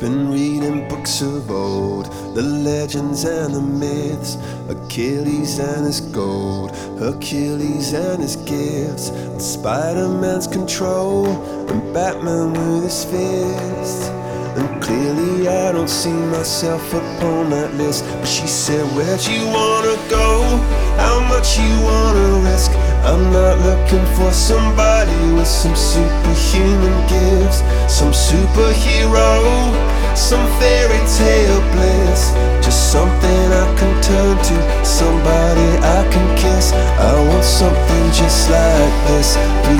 Been reading books of old, the legends and the myths, Achilles and his gold, Hercules and his gifts, and Spider-Man's control, and Batman with his fists. And clearly I don't see myself upon that list. But she said, where'd you wanna go? How much you wanna risk? I'm not looking for somebody with some superhuman gifts, some superhero, some fairy tale bliss. Just something I can turn to, somebody I can kiss. I want something just like this.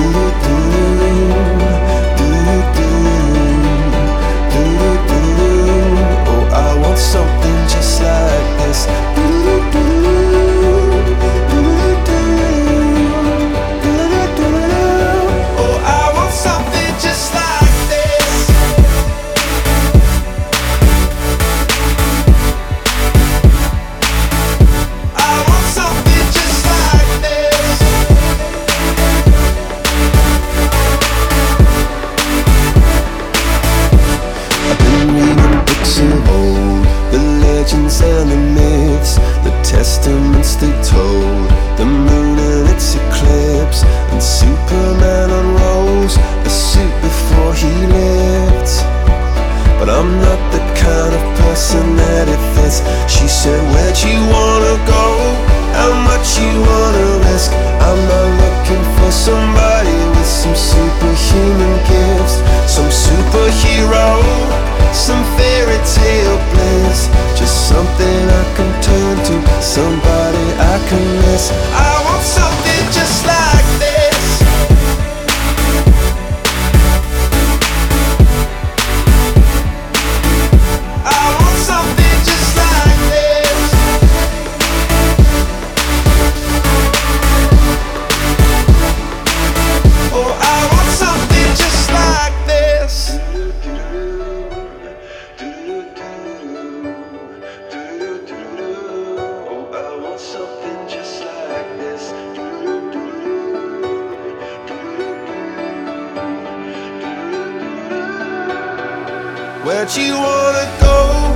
Oh, I want something just like this. Oh, I want something just like this. I want something just like this. I've been reading books of old, the legends and the myths, the testaments they told, the moon and its eclipse, and Superman unrolls a suit before he lived. But I'm not the kind of person that it fits. She said, where'd you wanna go? How much you wanna risk? I'm not looking for somebody with some superhuman gifts, some superhero, some fairy tale bliss. Just something I can turn to, somebody I can miss. I want something just like this. I want something just like this. Oh, I want something just like this. Oh, I want something just like this. Where'd you wanna go?